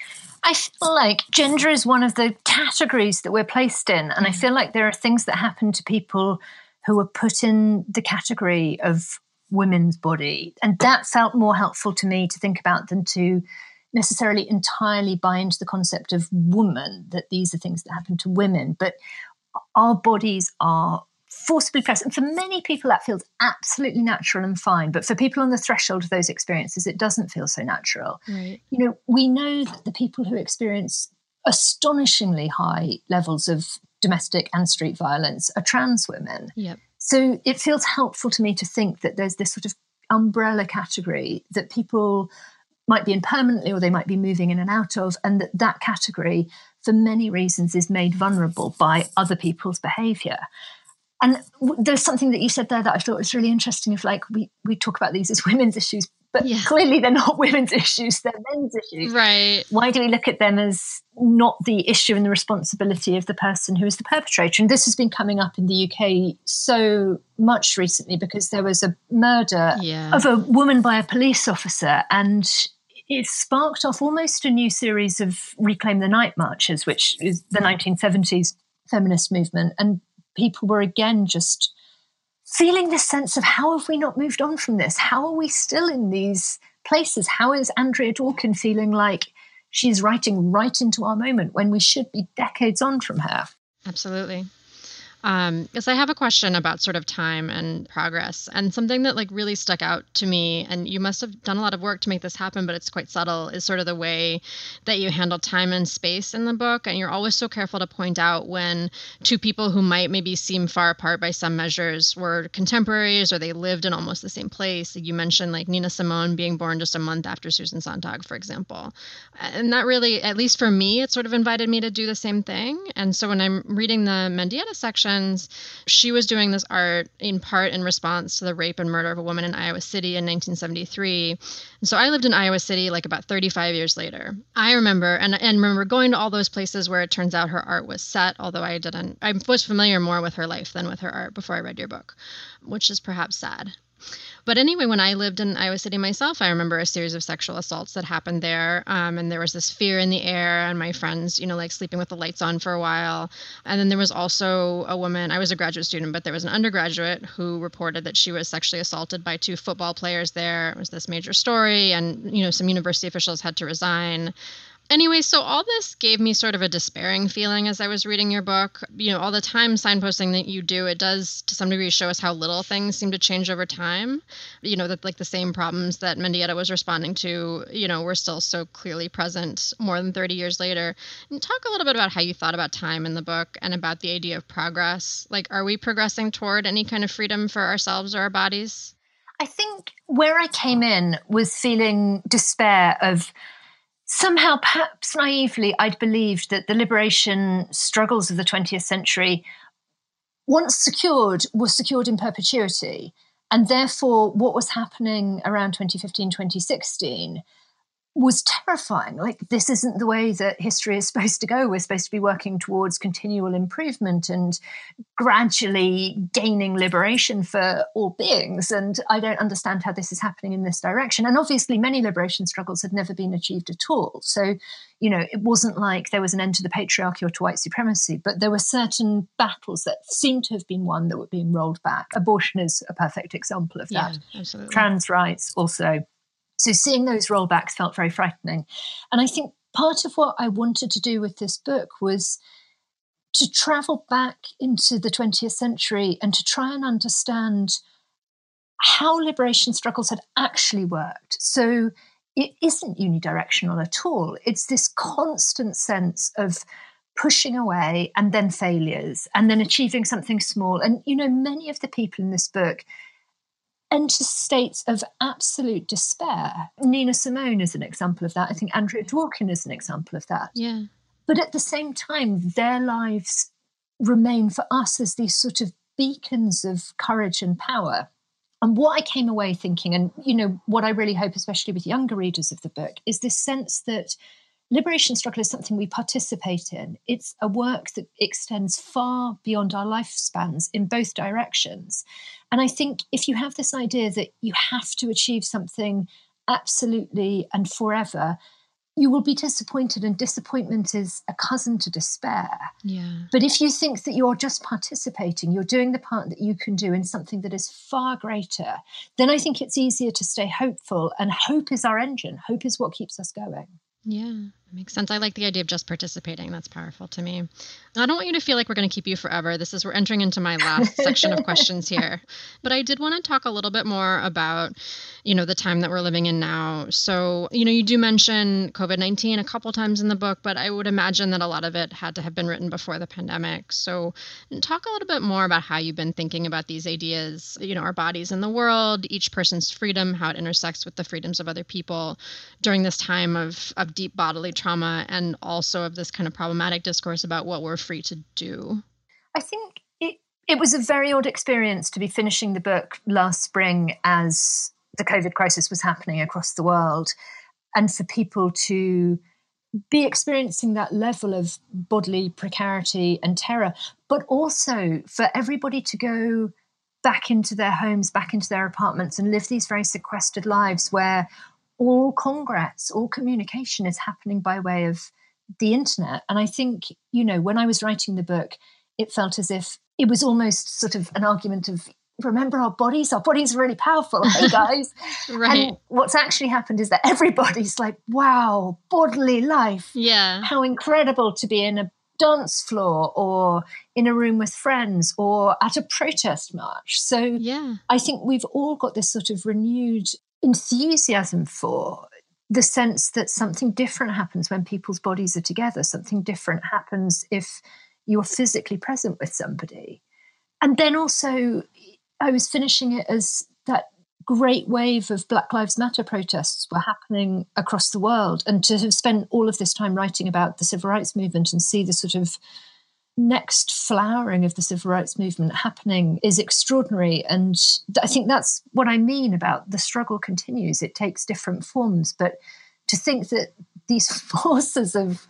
I feel like gender is one of the categories that we're placed in. And I feel like there are things that happen to people who are put in the category of women's body. And that felt more helpful to me to think about than to necessarily entirely buy into the concept of woman, that these are things that happen to women. But our bodies are forcibly present. For many people, that feels absolutely natural and fine. But for people on the threshold of those experiences, it doesn't feel so natural. Right. We know that the people who experience astonishingly high levels of domestic and street violence are trans women. Yep. So it feels helpful to me to think that there's this sort of umbrella category that people might be in permanently or they might be moving in and out of, and that category, for many reasons, is made vulnerable by other people's behaviour. And there's something that you said there that I thought was really interesting, of like, we talk about these as women's issues, but clearly they're not women's issues, they're men's issues. Right. Why do we look at them as not the issue and the responsibility of the person who is the perpetrator? And this has been coming up in the UK so much recently, because there was a murder of a woman by a police officer, and it sparked off almost a new series of Reclaim the Night marches, which is the 1970s feminist movement. And people were again just feeling this sense of, how have we not moved on from this? How are we still in these places? How is Andrea Dworkin feeling like she's writing right into our moment when we should be decades on from her? Absolutely. Because I have a question about sort of time and progress, and something that like really stuck out to me, and you must have done a lot of work to make this happen, but it's quite subtle, is sort of the way that you handle time and space in the book. And you're always so careful to point out when two people who might maybe seem far apart by some measures were contemporaries, or they lived in almost the same place. You mentioned like Nina Simone being born just a month after Susan Sontag, for example. And that really, at least for me, it sort of invited me to do the same thing. And so when I'm reading the Mendieta section, she was doing this art in part in response to the rape and murder of a woman in Iowa City in 1973. And so I lived in Iowa City like about 35 years later. I remember, and remember going to all those places where it turns out her art was set, although I was familiar more with her life than with her art before I read your book, which is perhaps sad. But anyway, when I lived in Iowa City myself, I remember a series of sexual assaults that happened there. And there was this fear in the air, and my friends, like sleeping with the lights on for a while. And then there was also a woman, I was a graduate student, but there was an undergraduate who reported that she was sexually assaulted by two football players there. It was this major story, and, some university officials had to resign. Anyway, so all this gave me sort of a despairing feeling as I was reading your book. All the time signposting that you do, it does to some degree show us how little things seem to change over time. That like the same problems that Mendieta was responding to, were still so clearly present more than 30 years later. And talk a little bit about how you thought about time in the book and about the idea of progress. Like, are we progressing toward any kind of freedom for ourselves or our bodies? I think where I came in was feeling despair of, somehow, perhaps naively, I'd believed that the liberation struggles of the 20th century, once secured, were secured in perpetuity. And therefore, what was happening around 2015, 2016 was terrifying. Like, this isn't the way that history is supposed to go. We're supposed to be working towards continual improvement and gradually gaining liberation for all beings. And I don't understand how this is happening in this direction. And obviously, many liberation struggles had never been achieved at all. So, it wasn't like there was an end to the patriarchy or to white supremacy, but there were certain battles that seemed to have been won that were being rolled back. Abortion is a perfect example of that. Yeah, absolutely. Trans rights also. So seeing those rollbacks felt very frightening. And I think part of what I wanted to do with this book was to travel back into the 20th century and to try and understand how liberation struggles had actually worked. So it isn't unidirectional at all. It's this constant sense of pushing away and then failures and then achieving something small. And, many of the people in this book enter states of absolute despair. Nina Simone is an example of that. I think Andrea Dworkin is an example of that. Yeah. But at the same time, their lives remain for us as these sort of beacons of courage and power. And what I came away thinking, and what I really hope, especially with younger readers of the book, is this sense that liberation struggle is something we participate in. It's a work that extends far beyond our lifespans in both directions. And I think if you have this idea that you have to achieve something absolutely and forever, you will be disappointed, and disappointment is a cousin to despair. Yeah. But if you think that you're just participating, you're doing the part that you can do in something that is far greater, then I think it's easier to stay hopeful. And hope is our engine. Hope is what keeps us going. Yeah, that makes sense. I like the idea of just participating. That's powerful to me. I don't want you to feel like we're going to keep you forever. We're entering into my last section of questions here. But I did want to talk a little bit more about, the time that we're living in now. So, you do mention COVID-19 a couple times in the book, but I would imagine that a lot of it had to have been written before the pandemic. So talk a little bit more about how you've been thinking about these ideas, our bodies in the world, each person's freedom, how it intersects with the freedoms of other people during this time of deep bodily trauma, and also of this kind of problematic discourse about what we're free to do. I think it was a very odd experience to be finishing the book last spring as the COVID crisis was happening across the world, and for people to be experiencing that level of bodily precarity and terror, but also for everybody to go back into their homes, back into their apartments, and live these very sequestered lives where all congress, all communication is happening by way of the internet. And I think, when I was writing the book, it felt as if it was almost sort of an argument of, remember our bodies are really powerful. Hey guys. Right. And what's actually happened is that everybody's like, wow, bodily life. Yeah. How incredible to be in a dance floor or in a room with friends or at a protest march. So yeah. I think we've all got this sort of renewed enthusiasm for the sense that something different happens when people's bodies are together. Something different happens if you're physically present with somebody. And then also, I was finishing it as that great wave of Black Lives Matter protests were happening across the world. And to have spent all of this time writing about the civil rights movement and see the sort of next flowering of the civil rights movement happening is extraordinary. And I think that's what I mean about the struggle continues. It takes different forms. But to think that these forces of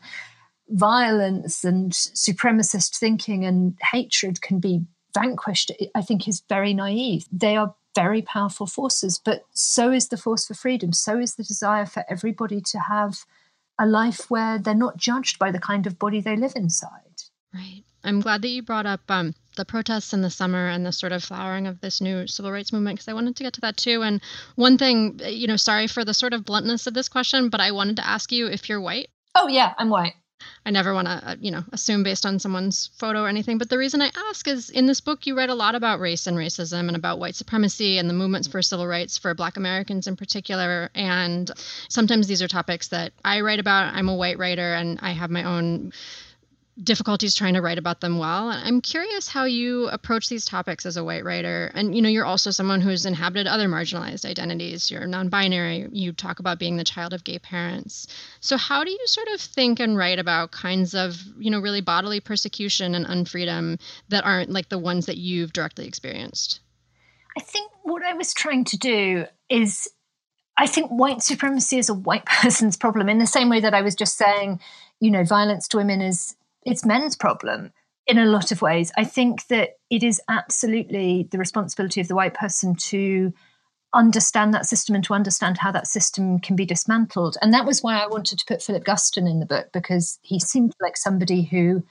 violence and supremacist thinking and hatred can be vanquished, I think is very naive. They are very powerful forces, but so is the force for freedom. So is the desire for everybody to have a life where they're not judged by the kind of body they live inside. Right. I'm glad that you brought up the protests in the summer and the sort of flowering of this new civil rights movement, because I wanted to get to that too. And one thing, sorry for the sort of bluntness of this question, but I wanted to ask you if you're white. Oh, yeah, I'm white. I never want to, assume based on someone's photo or anything. But the reason I ask is in this book, you write a lot about race and racism and about white supremacy and the movements for civil rights for Black Americans in particular. And sometimes these are topics that I write about. I'm a white writer and I have my own difficulties trying to write about them well. And I'm curious how you approach these topics as a white writer. And, you're also someone who's inhabited other marginalized identities. You're non-binary. You talk about being the child of gay parents. So how do you sort of think and write about kinds of, really bodily persecution and unfreedom that aren't like the ones that you've directly experienced? I think what I was trying to do is I think white supremacy is a white person's problem, in the same way that I was just saying, violence to women it's men's problem in a lot of ways. I think that it is absolutely the responsibility of the white person to understand that system and to understand how that system can be dismantled. And that was why I wanted to put Philip Guston in the book, because he seemed like somebody who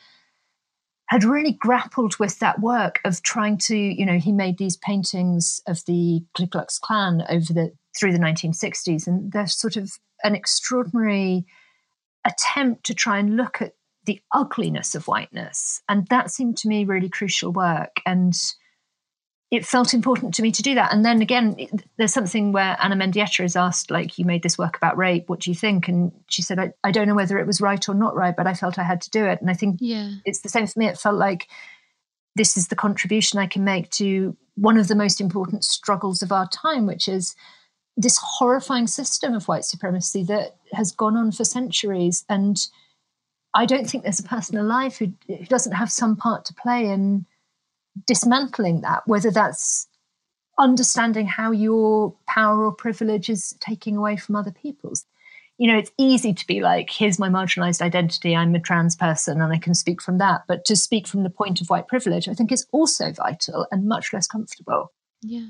had really grappled with that work of trying to, he made these paintings of the Ku Klux Klan through the 1960s, and they're sort of an extraordinary attempt to try and look at the ugliness of whiteness. And that seemed to me really crucial work. And it felt important to me to do that. And then again, there's something where Anna Mendieta is asked, like, you made this work about rape, what do you think? And she said, I don't know whether it was right or not right, but I felt I had to do it. And I think it's the same for me. It felt like this is the contribution I can make to one of the most important struggles of our time, which is this horrifying system of white supremacy that has gone on for centuries. And I don't think there's a person alive who doesn't have some part to play in dismantling that, whether that's understanding how your power or privilege is taking away from other people's. It's easy to be like, here's my marginalized identity, I'm a trans person and I can speak from that. But to speak from the point of white privilege, I think is also vital and much less comfortable. Yeah.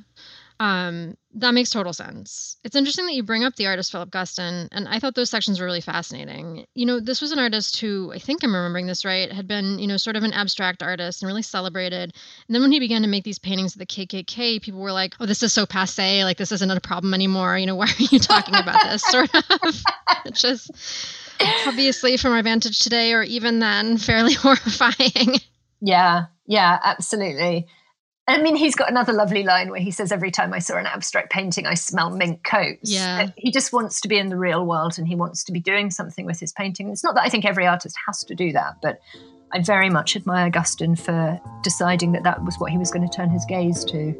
That makes total sense. It's interesting that you bring up the artist Philip Guston, and I thought those sections were really fascinating. This was an artist who, I think I'm remembering this right, had been, sort of an abstract artist and really celebrated. And then when he began to make these paintings of the KKK, people were like, oh, this is so passé, like this isn't a problem anymore. Why are you talking about this? Sort of, which is obviously from our vantage today, or even then, fairly horrifying. Yeah, absolutely. I mean, he's got another lovely line where he says, every time I saw an abstract painting, I smell mink coats. Yeah. He just wants to be in the real world and he wants to be doing something with his painting. It's not that I think every artist has to do that, but I very much admire Guston for deciding that that was what he was going to turn his gaze to.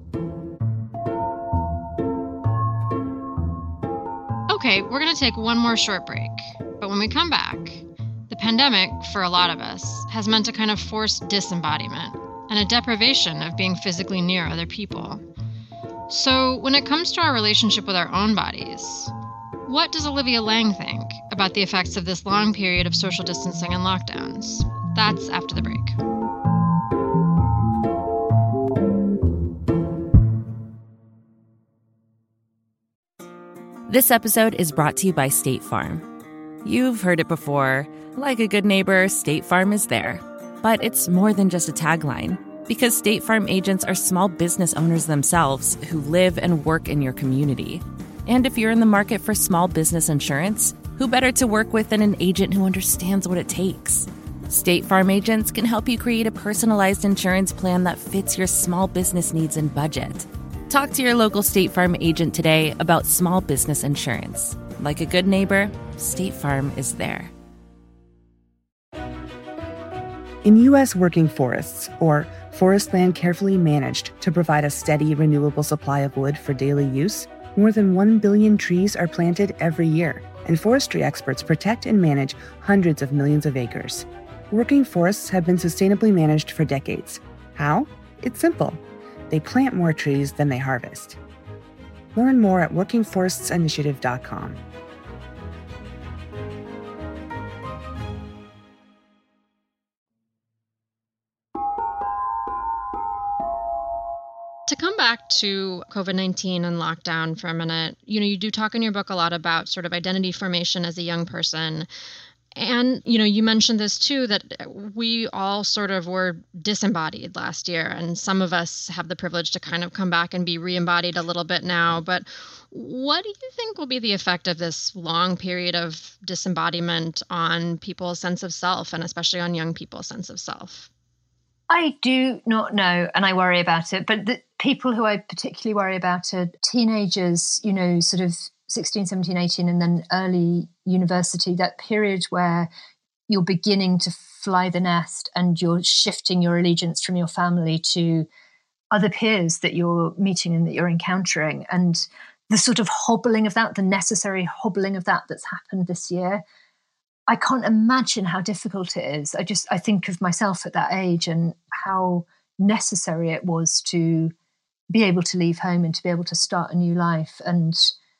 Okay, we're going to take one more short break. But when we come back, the pandemic, for a lot of us, has meant a kind of forced disembodiment and a deprivation of being physically near other people. So when it comes to our relationship with our own bodies, what does Olivia Laing think about the effects of this long period of social distancing and lockdowns? That's after the break. This episode is brought to you by State Farm. You've heard it before. Like a good neighbor, State Farm is there. But it's more than just a tagline, because State Farm agents are small business owners themselves who live and work in your community. And if you're in the market for small business insurance, who better to work with than an agent who understands what it takes? State Farm agents can help you create a personalized insurance plan that fits your small business needs and budget. Talk to your local State Farm agent today about small business insurance. Like a good neighbor, State Farm is there. In U.S. working forests, or forest land carefully managed to provide a steady, renewable supply of wood for daily use, more than 1 billion trees are planted every year, and forestry experts protect and manage hundreds of millions of acres. Working forests have been sustainably managed for decades. How? It's simple. They plant more trees than they harvest. Learn more at workingforestsinitiative.com. To come back to COVID-19 and lockdown for a minute, you do talk in your book a lot about sort of identity formation as a young person. And, you mentioned this too, that we all sort of were disembodied last year. And some of us have the privilege to kind of come back and be re-embodied a little bit now. But what do you think will be the effect of this long period of disembodiment on people's sense of self, and especially on young people's sense of self? I do not know, and I worry about it. But the people who I particularly worry about are teenagers, sort of 16, 17, 18, and then early university, that period where you're beginning to fly the nest and you're shifting your allegiance from your family to other peers that you're meeting and that you're encountering. And the sort of hobbling of that, the necessary hobbling of that that's happened this year, I can't imagine how difficult it is. I think of myself at that age and how necessary it was to be able to leave home and to be able to start a new life. And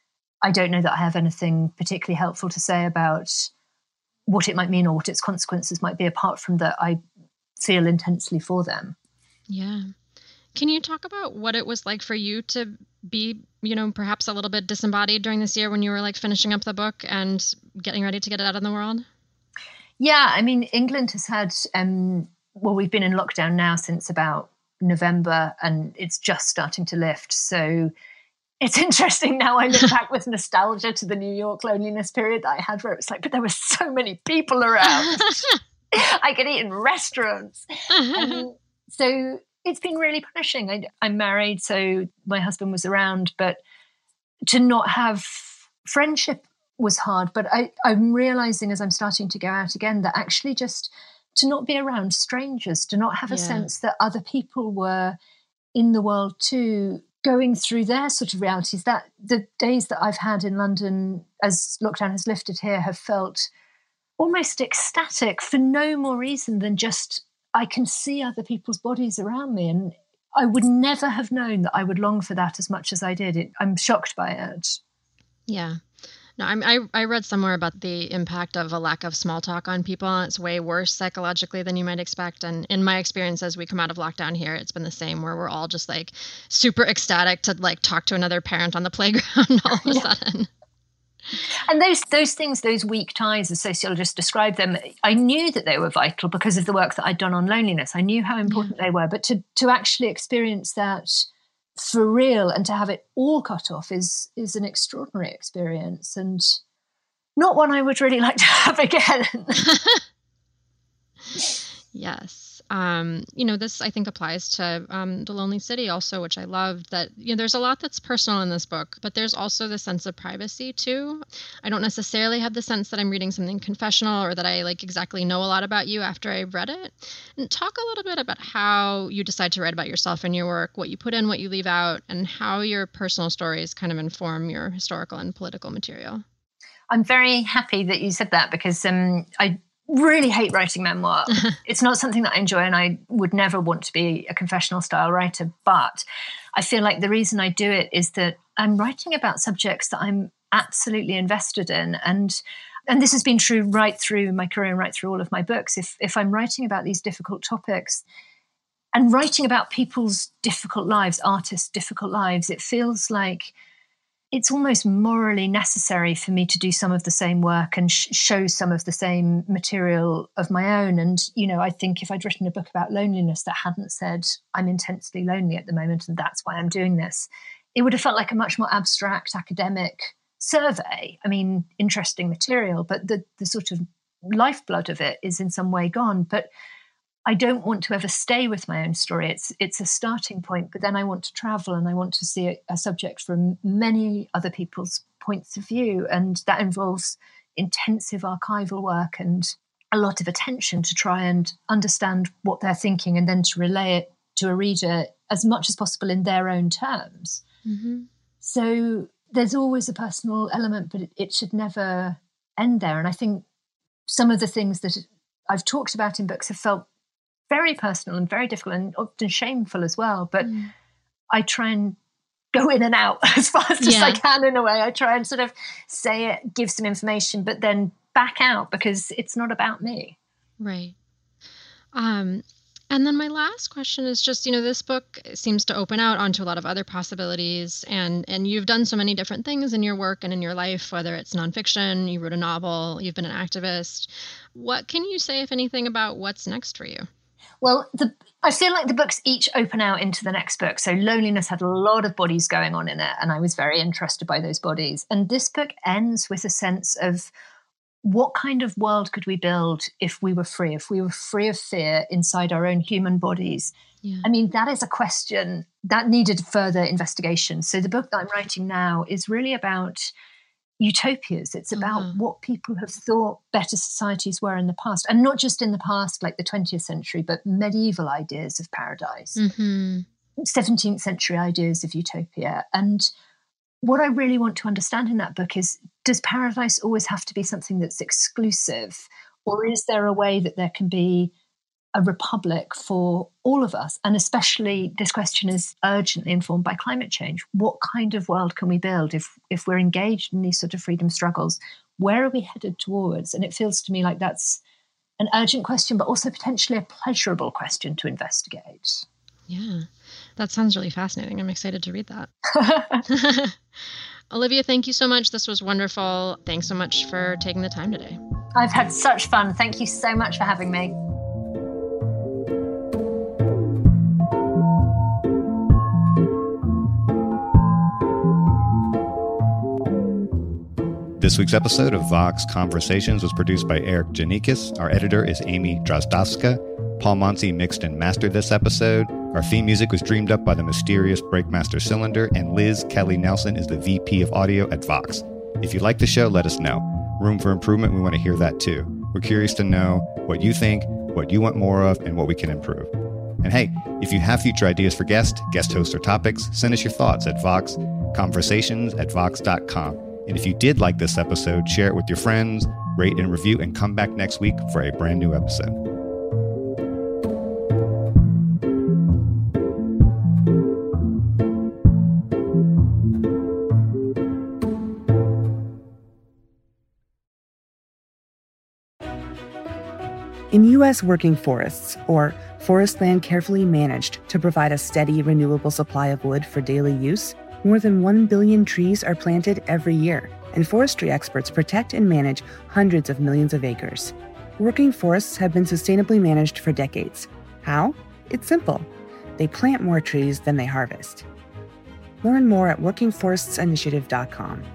I don't know that I have anything particularly helpful to say about what it might mean or what its consequences might be, apart from that I feel intensely for them. Yeah. Can you talk about what it was like for you to be, perhaps a little bit disembodied during this year when you were like finishing up the book and getting ready to get it out in the world? Yeah, I mean, England has had, we've been in lockdown now since about November, and it's just starting to lift. So it's interesting now. I look back with nostalgia to the New York loneliness period that I had, where it was like, but there were so many people around. I could eat in restaurants. So it's been really punishing. I'm married, so my husband was around, but to not have friendship was hard. But I'm realizing as I'm starting to go out again that actually just to not be around strangers, to not have a sense that other people were in the world too, going through their sort of realities, that the days that I've had in London as lockdown has lifted here have felt almost ecstatic for no more reason than just I can see other people's bodies around me. And I would never have known that I would long for that as much as I did. I'm shocked by it. Yeah. No, I read somewhere about the impact of a lack of small talk on people. And it's way worse psychologically than you might expect. And in my experience, as we come out of lockdown here, it's been the same, where we're all just like super ecstatic to like talk to another parent on the playground all of a sudden. And those things, those weak ties, as sociologists describe them, I knew that they were vital because of the work that I'd done on loneliness. I knew how important they were. But to actually experience that for real and to have it all cut off is an extraordinary experience, and not one I would really like to have again. Yes. This I think applies to The Lonely City also, which I loved. That there's a lot that's personal in this book, but there's also the sense of privacy too. I don't necessarily have the sense that I'm reading something confessional or that I like exactly know a lot about you after I've read it. And talk a little bit about how you decide to write about yourself in your work, what you put in, what you leave out, and how your personal stories kind of inform your historical and political material. I'm very happy that you said that, because I really hate writing memoir. It's not something that I enjoy, and I would never want to be a confessional style writer. But I feel like the reason I do it is that I'm writing about subjects that I'm absolutely invested in. And this has been true right through my career and right through all of my books. If I'm writing about these difficult topics and writing about people's difficult lives, artists' difficult lives, it feels like it's almost morally necessary for me to do some of the same work and show some of the same material of my own. And, I think if I'd written a book about loneliness that hadn't said, I'm intensely lonely at the moment and that's why I'm doing this, it would have felt like a much more abstract academic survey. I mean, interesting material, but the sort of lifeblood of it is in some way gone. But I don't want to ever stay with my own story. It's a starting point, but then I want to travel and I want to see a subject from many other people's points of view. And that involves intensive archival work and a lot of attention to try and understand what they're thinking and then to relay it to a reader as much as possible in their own terms. Mm-hmm. So there's always a personal element, but it should never end there. And I think some of the things that I've talked about in books have felt very personal and very difficult and often shameful as well. But I try and go in and out as fast as I can in a way. I try and sort of say it, give some information, but then back out because it's not about me. Right. And then my last question is just, this book seems to open out onto a lot of other possibilities, and you've done so many different things in your work and in your life, whether it's nonfiction, you wrote a novel, you've been an activist. What can you say, if anything, about what's next for you? Well, I feel like the books each open out into the next book. So Loneliness had a lot of bodies going on in it, and I was very interested by those bodies. And this book ends with a sense of what kind of world could we build if we were free of fear inside our own human bodies? Yeah. I mean, that is a question that needed further investigation. So the book that I'm writing now is really about utopias. It's about what people have thought better societies were in the past, and not just in the past, like the 20th century, but medieval ideas of paradise, 17th century ideas of utopia. And what I really want to understand in that book is, does paradise always have to be something that's exclusive? Or is there a way that there can be a republic for all of us. And especially this question is urgently informed by climate change. What kind of world can we build if we're engaged in these sort of freedom struggles? Where are we headed towards? And it feels to me like that's an urgent question, but also potentially a pleasurable question to investigate. Yeah, that sounds really fascinating. I'm excited to read that. Olivia, thank you so much. This was wonderful. Thanks so much for taking the time today. I've had such fun. Thank you so much for having me. This week's episode of Vox Conversations was produced by Eric Janikis. Our editor is Amy Drozdowska. Paul Monsey mixed and mastered this episode. Our theme music was dreamed up by the mysterious Breakmaster Cylinder, and Liz Kelly Nelson is the VP of Audio at Vox. If you like the show, let us know. Room for improvement, we want to hear that too. We're curious to know what you think, what you want more of, and what we can improve. And hey, if you have future ideas for guest hosts, or topics, send us your thoughts at voxconversations@vox.com. And if you did like this episode, share it with your friends, rate and review, and come back next week for a brand new episode. In U.S. working forests, or forest land carefully managed to provide a steady, renewable supply of wood for daily use, more than 1 billion trees are planted every year, and forestry experts protect and manage hundreds of millions of acres. Working forests have been sustainably managed for decades. How? It's simple. They plant more trees than they harvest. Learn more at workingforestsinitiative.com.